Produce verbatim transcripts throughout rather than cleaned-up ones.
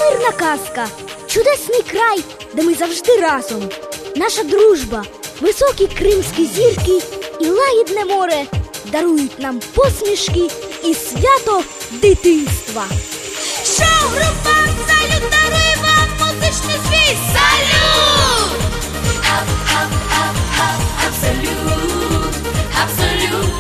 неймовірна казка, чудесний край, де ми завжди разом. Наша дружба, високі кримські зірки і лагідне море дарують нам посмішки і свято дитинства. Шоу-група «Салют» дарує вам музичний свій салют! Хап-хап-хап-хап, абсолют, абсолют.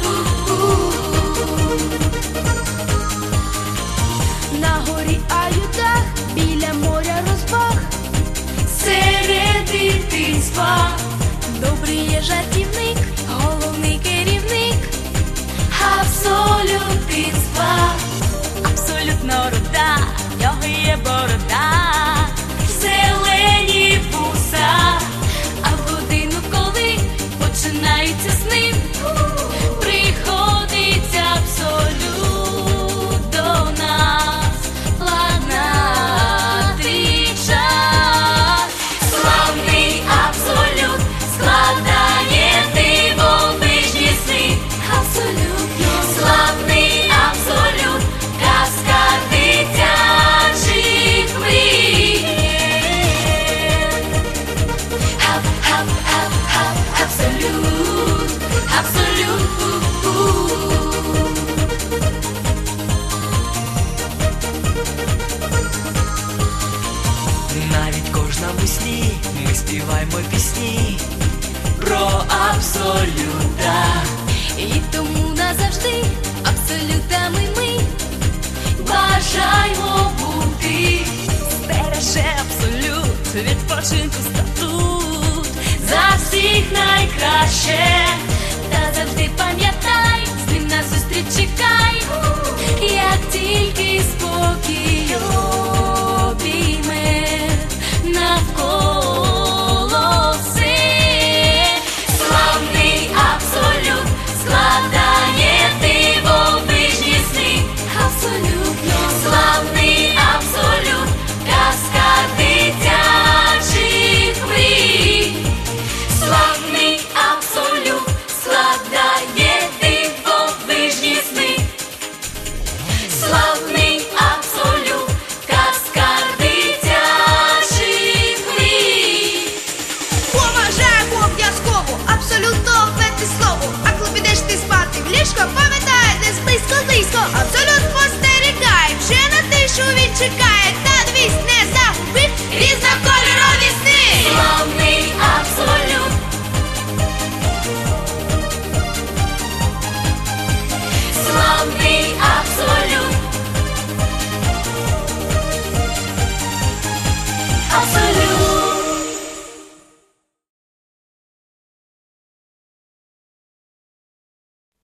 На горі Аютах, біля моря розваг, серед дитинства добрий є жартівник, головний керівник абсолют дитинства. Абсолютно руда, в нього є борода, зелені вуса, а в годину, коли починаються сни, приходить абсолют до нас ладнати час. Славний абсолют складає дивовижні сни. Абсолютно славний абсолют, казка дитячих мрій. Хап-хап-хап-хап, абсолют, абсолют. Навіть кожному сні ми співаємо пісні про абсолюта. І тому назавжди абсолютами ми бажаємо бути. Стереже абсолют, відпочинку статут, За всіх найкраще. Та завжди пам'ятай, з ним на зустріч чекай, як тільки спокій обійме навколо все. Славний абсолют складає дивовижні сни. Абсолютно славний абсолют, казка дитячих мрій. Славний абсолют складає дивовижні сни. Славний абсолют, казка дитячих мрій. Поважає обов'язково, абсолютно ввести слово. А коли підеш ти спати в ліжко, пам'ятай, десь близько-близько. Абсолют спостерігає, вже на тишу він чекає.